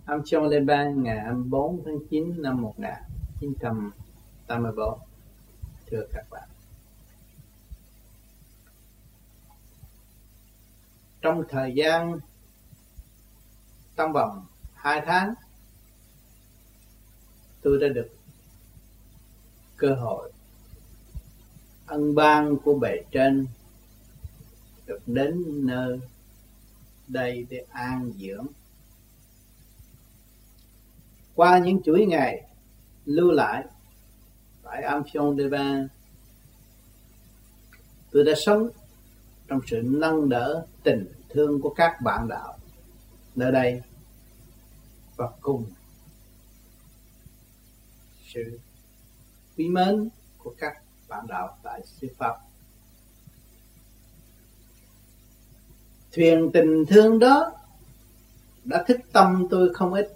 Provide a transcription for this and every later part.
Amphion-les-Bains ngày 24 tháng 9 năm 1984. Thưa các bạn, trong thời gian trong vòng 2 tháng, tôi đã được cơ hội ân ban của bề trên được đến nơi đây để an dưỡng. Qua những chuỗi ngày lưu lại tại Amphion-les-Bains, tôi đã sống trong sự nâng đỡ tình thương của các bạn đạo nơi đây và cùng sự quý mến của các bạn đạo tại xứ Pháp. Thuyền tình thương đó đã thức tâm tôi không ít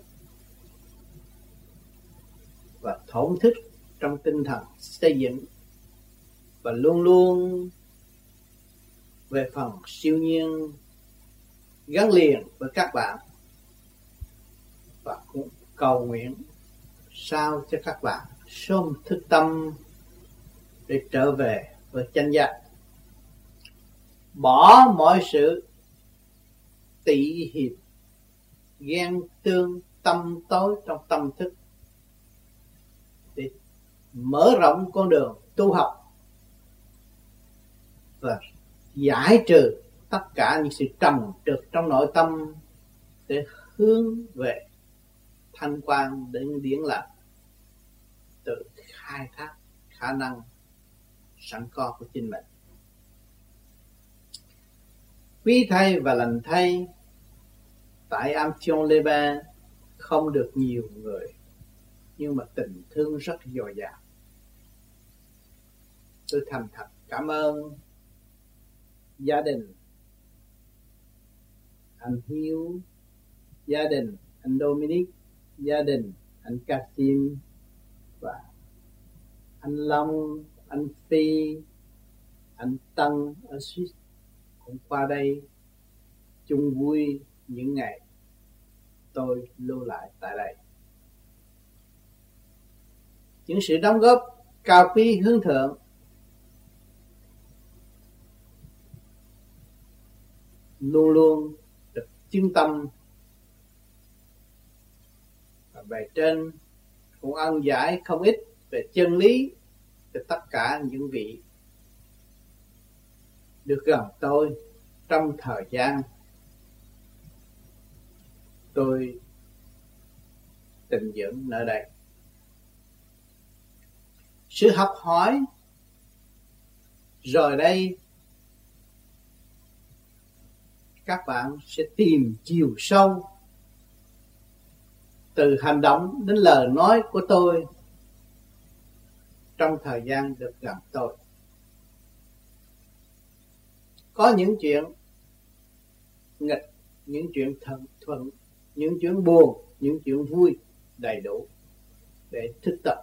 và thổn thức trong tinh thần xây dựng và luôn luôn về phần siêu nhiên gắn liền với các bạn, và cũng cầu nguyện sao cho các bạn sớm thức tâm để trở về với chánh giác, bỏ mọi sự tị hiềm ghen tương tâm tối trong tâm thức để mở rộng con đường tu học và giải trừ tất cả những sự trầm trược trong nội tâm để hướng về thanh quan đến điển lành, tự khai thác khả năng sẵn có của chính mình. Quý thay và lành thay, tại Amphion-les-Bains không được nhiều người, nhưng mà tình thương rất dồi dào. Tôi thành thật cảm ơn gia đình anh Hiếu, gia đình anh Dominic, gia đình anh Cassim và anh Long, anh Phi, anh Tân ở Swiss cũng qua đây chung vui những ngày tôi lưu lại tại đây. Những sự đóng góp cao quý hướng thượng luôn luôn được chứng tâm, và bề trên cũng ân giải không ít về chân lý cho tất cả những vị được gần tôi trong thời gian tôi tịnh dưỡng nơi đây. Sự học hỏi rồi đây các bạn sẽ tìm chiều sâu từ hành động đến lời nói của tôi trong thời gian được gần tôi. Có những chuyện nghịch, những chuyện thuận, những chuyện buồn, những chuyện vui đầy đủ để thức tập.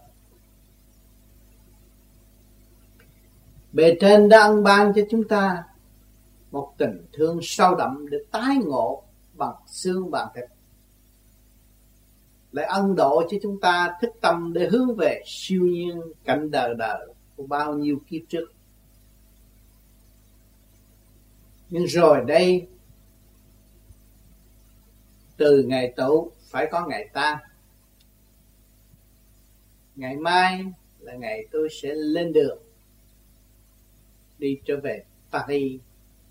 Bề trên đã ân ban cho chúng ta một tình thương sâu đậm để tái ngộ bằng xương bằng thịt, lại ân độ cho chúng ta thức tâm để hướng về siêu nhiên cảnh đời đời của bao nhiêu kiếp trước. Nhưng rồi đây, từ ngày tụ phải có ngày tan. Ngày mai là ngày tôi sẽ lên đường đi trở về Paris.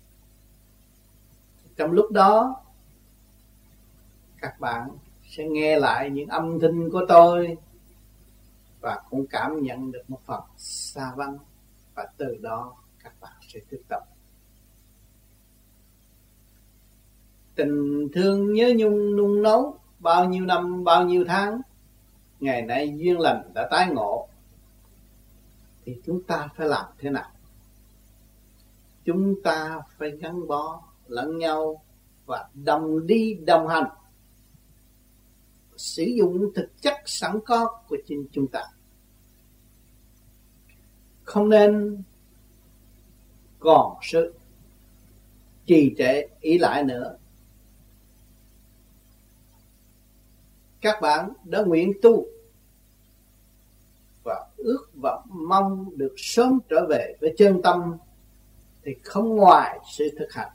Trong lúc đó, các bạn sẽ nghe lại những âm thanh của tôi và cũng cảm nhận được một phần xa vắng, và từ đó các bạn sẽ thức tập. Tình thương nhớ nhung nung nấu bao nhiêu năm, bao nhiêu tháng, ngày nay duyên lành đã tái ngộ, thì chúng ta phải làm thế nào? Chúng ta phải gắn bó lẫn nhau và đồng đi đồng hành, sử dụng thực chất sẵn có của chính chúng ta. Không nên còn sự trì trệ ý lại nữa. các bạn đã nguyện tu và ước vọng mong được sớm trở về với chân tâm, thì không ngoài sự thực hành.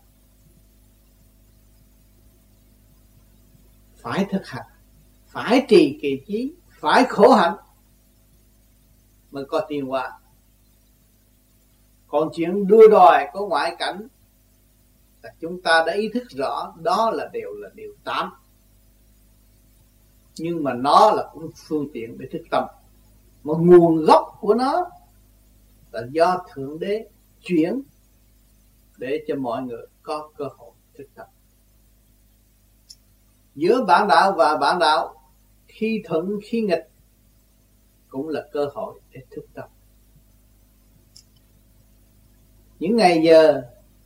Phải thực hành, phải trì kỳ chí, phải khổ hạnh mới có tiến hóa. Còn chuyện đua đòi có ngoại cảnh là chúng ta đã ý thức rõ đó là điều tạm, nhưng mà nó là cũng phương tiện để thức tâm. Một nguồn gốc của nó là do Thượng Đế chuyển để cho mọi người có cơ hội thức tâm. Giữa bản đạo và bản đạo, khi thuận khi nghịch cũng là cơ hội để thức tâm. Những ngày giờ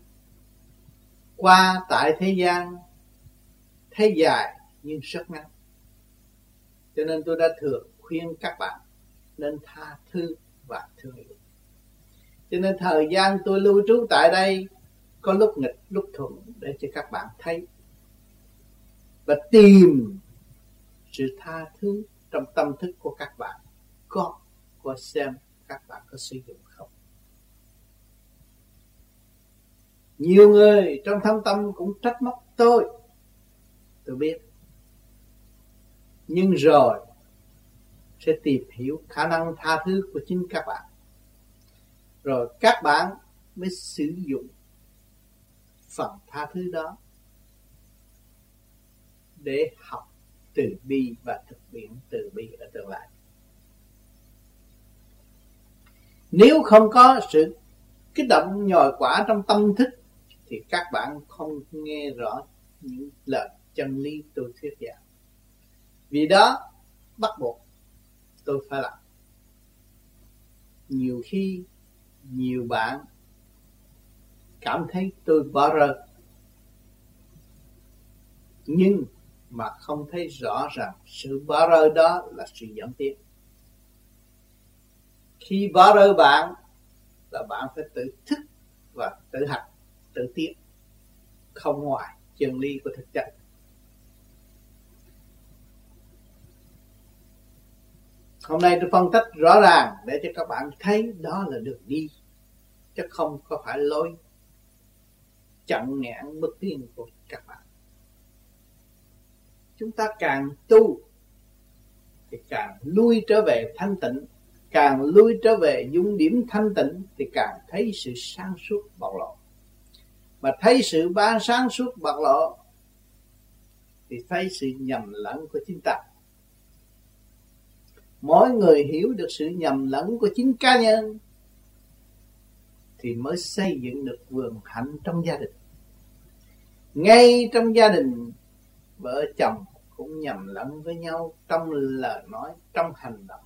qua tại thế gian thấy dài nhưng rất ngắn, cho nên tôi đã thường khuyên các bạn nên tha thứ và thương yêu. Cho nên thời gian tôi lưu trú tại đây có lúc nghịch lúc thuận để cho các bạn thấy và tìm sự tha thứ trong tâm thức của các bạn. Có xem các bạn có sử dụng không. Nhiều người trong thâm tâm cũng trách móc tôi biết, nhưng rồi sẽ tìm hiểu khả năng tha thứ của chính các bạn, rồi các bạn mới sử dụng phần tha thứ đó để học từ bi và thực hiện từ bi ở tương lai. Nếu không có sự kích động nhồi quả trong tâm thức thì các bạn không nghe rõ những lời chân lý tôi thuyết giảng. Vì đó bắt buộc tôi phải làm. Nhiều khi nhiều bạn cảm thấy tôi bỏ rơi, nhưng mà không thấy rõ rằng sự bỏ rơi đó là sự dẫn tiến. Khi bỏ rơi bạn là bạn phải tự thức và tự hành, tự tiến, không ngoài chân lý của thực chất. Hôm nay tôi phân tích rõ ràng để cho các bạn thấy đó là đường đi, chứ không có phải lối chặn ngang bước tiến của các bạn. Chúng ta càng tu thì càng lui trở về thanh tịnh, càng lui trở về dung điểm thanh tịnh thì càng thấy sự sáng suốt bộc lộ. Mà thấy sự sáng suốt bộc lộ thì thấy sự nhầm lẫn của chính ta. Mỗi người hiểu được sự nhầm lẫn của chính cá nhân thì mới xây dựng được vườn hạnh trong gia đình. Ngay trong gia đình, vợ chồng cũng nhầm lẫn với nhau trong lời nói, trong hành động,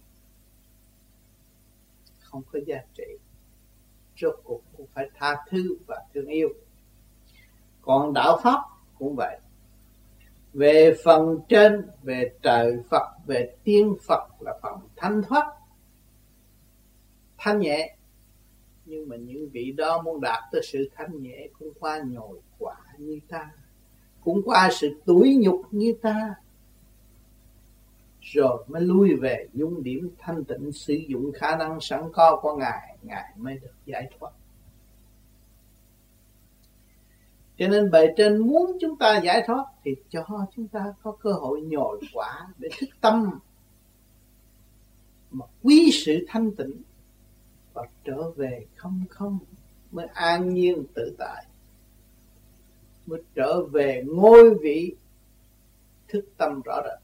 không có giá trị. Rốt cuộc cũng phải tha thứ và thương yêu. Còn đạo Pháp cũng vậy. Về phần trên, về trời Phật, về tiên Phật là phần thanh thoát, thanh nhẹ. Nhưng mà những vị đó muốn đạt tới sự thanh nhẹ cũng qua nhồi quả như ta, cũng qua sự tủi nhục như ta, rồi mới lui về dung điểm thanh tịnh, sử dụng khả năng sẵn có của Ngài, Ngài mới được giải thoát. Cho nên bề trên muốn chúng ta giải thoát thì cho chúng ta có cơ hội nhồi quả để thức tâm, mà quý sự thanh tịnh và trở về không mới an nhiên tự tại, mới trở về ngôi vị thức tâm rõ rệt.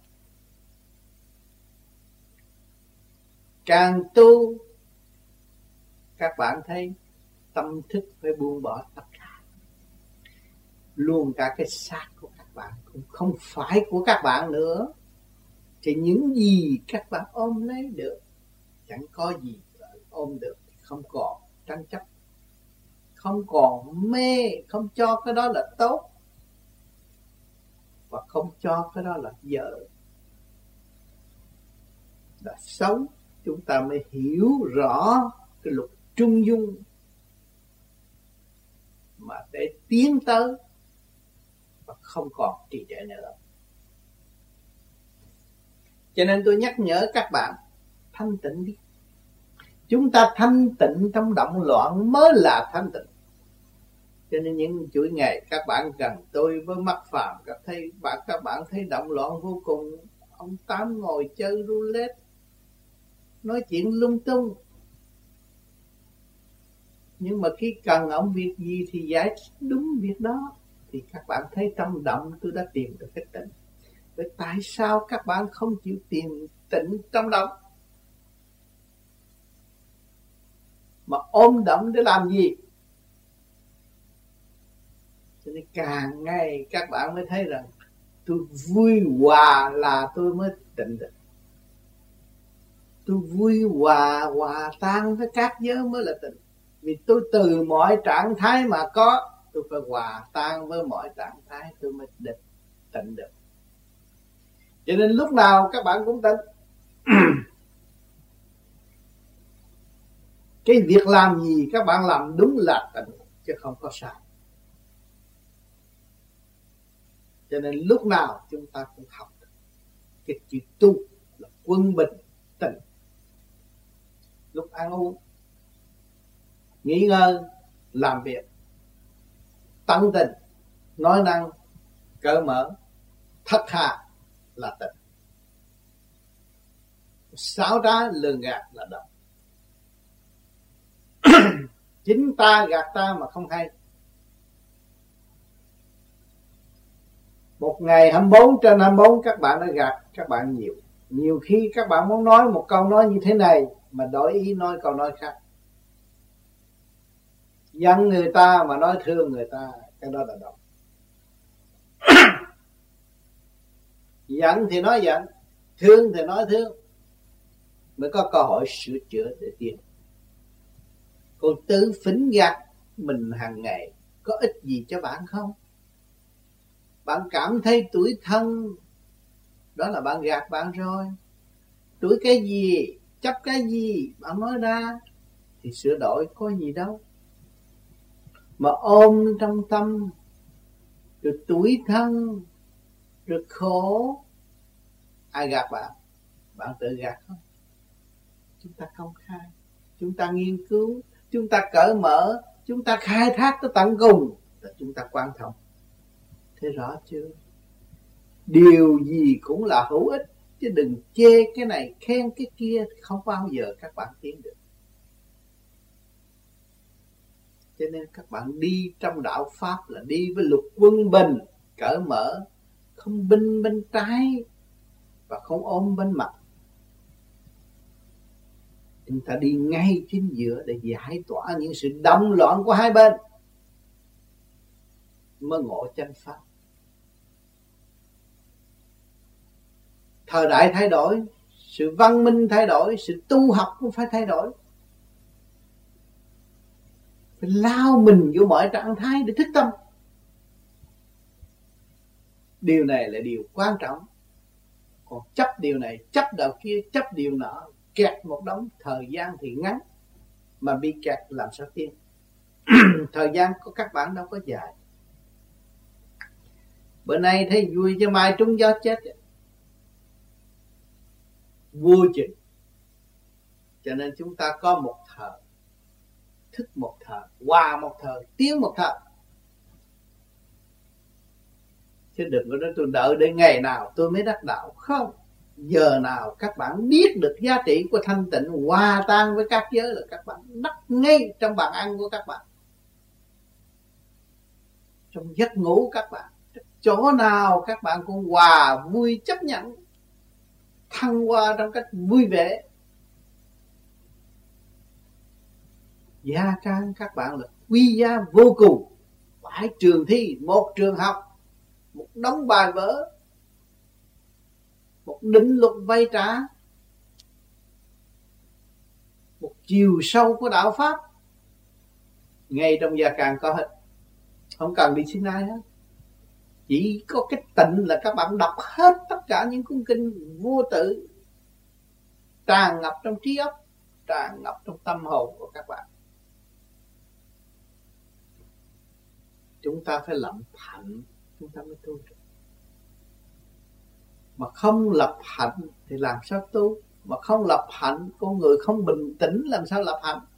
Càng tu các bạn thấy tâm thức phải buông bỏ tất cả, luôn cả cái xác của các bạn cũng không phải của các bạn nữa. Thì những gì các bạn ôm lấy được, chẳng có gì ôm được thì không còn tranh chấp, không còn mê, không cho cái đó là tốt và không cho cái đó là dở, là xấu. Chúng ta mới hiểu rõ cái luật trung dung mà để tiến tới và không còn trì trệ nữa. Cho nên tôi nhắc nhở các bạn thanh tịnh đi. Chúng ta thanh tịnh trong động loạn mới là thanh tịnh. Cho nên những chuỗi ngày các bạn gần tôi với mắt phàm, các bạn thấy động loạn vô cùng. Ông Tám ngồi chơi roulette, nói chuyện lung tung. Nhưng mà khi cần ông việc gì thì giải đúng việc đó. Thì các bạn thấy trong động tôi đã tìm được cái tịnh. Vậy tại sao các bạn không chịu tìm tịnh trong động? Mà ôm động để làm gì? Cho nên càng ngày các bạn mới thấy rằng tôi vui hòa là tôi mới tịnh được. Tôi vui hòa, hòa tan với các giới mới là tịnh. Vì tôi từ mọi trạng thái mà có, tôi phải hòa tan với mọi trạng thái tôi mới tịnh được. Cho nên lúc nào các bạn cũng tịnh. Cái việc làm gì các bạn làm đúng là tịnh, chứ không có sai. Cho nên lúc nào chúng ta cũng học cái chữ tu là quân bình tịnh. Lúc ăn uống, nghỉ ngơi, làm việc, tận tình, nói năng, cởi mở, thật thà là tịnh. Xáo trá lường gạt là động. Chính ta gạt ta mà không hay. Một ngày 24/24 các bạn đã gạt các bạn nhiều. Nhiều khi các bạn muốn nói một câu nói như thế này mà đổi ý nói câu nói khác. Giận người ta mà nói thương người ta, cái đó là động. Giận thì nói giận, thương thì nói thương, mới có cơ hội sửa chữa để tiến. Còn tự phỉnh gạt mình hàng ngày có ích gì cho bạn không? Bạn cảm thấy tủi thân, đó là bạn gạt bạn rồi. Tủi cái gì, chấp cái gì, bạn nói ra thì sửa đổi có gì đâu. Mà ôm trong tâm, rồi tủi thân, rồi khổ, ai gạt bạn? Bạn tự gạt không? Chúng ta công khai, chúng ta nghiên cứu, chúng ta cởi mở, chúng ta khai thác tới tận cùng là chúng ta quan trọng. Thế rõ chưa? Điều gì cũng là hữu ích, chứ đừng chê cái này khen cái kia, không bao giờ các bạn tiến được. Cho nên các bạn đi trong đạo Pháp là đi với luật quân bình, cởi mở, không binh bên trái và không ôm bên mặt. Chúng ta đi ngay chính giữa để giải tỏa những sự động loạn của hai bên, mới ngộ chánh Pháp. Thời đại thay đổi, sự văn minh thay đổi, sự tu học cũng phải thay đổi. Phải lao mình vô mọi trạng thái để thức tâm. Điều này là điều quan trọng. Còn chấp điều này, chấp điều kia, chấp điều nọ, kẹt một đống, thời gian thì ngắn, mà bị kẹt làm sao tiến? Thời gian của các bạn đâu có dài. Bữa nay thấy vui chứ mai trúng gió chết. Vô chừng. Cho nên chúng ta có một thời, thức một thời, hòa một thời, tiến một thời. Chứ đừng có nói tôi đợi đến ngày nào tôi mới đắc đạo. Không. Giờ nào các bạn biết được giá trị của thanh tịnh, hòa tan với các giới là các bạn đắc ngay trong bàn ăn của các bạn, trong giấc ngủ các bạn. Chỗ nào các bạn cũng hòa vui chấp nhận, thăng hoa trong cách vui vẻ. Gia trang các bạn là quý giá vô cùng. Phải trường thi, một trường học, một đống bài vở, một định luật vay trả, một chiều sâu của đạo Pháp, ngay trong gia càng có hết. Không cần đi xin ai hết. Chỉ có cái tịnh là các bạn đọc hết tất cả những cuốn kinh vô tự, tràn ngập trong trí óc, tràn ngập trong tâm hồn của các bạn. Chúng ta phải làm thạnh, chúng ta mới tu được. Mà không lập hạnh thì làm sao tu? Mà không lập hạnh, con người không bình tĩnh làm sao lập hạnh?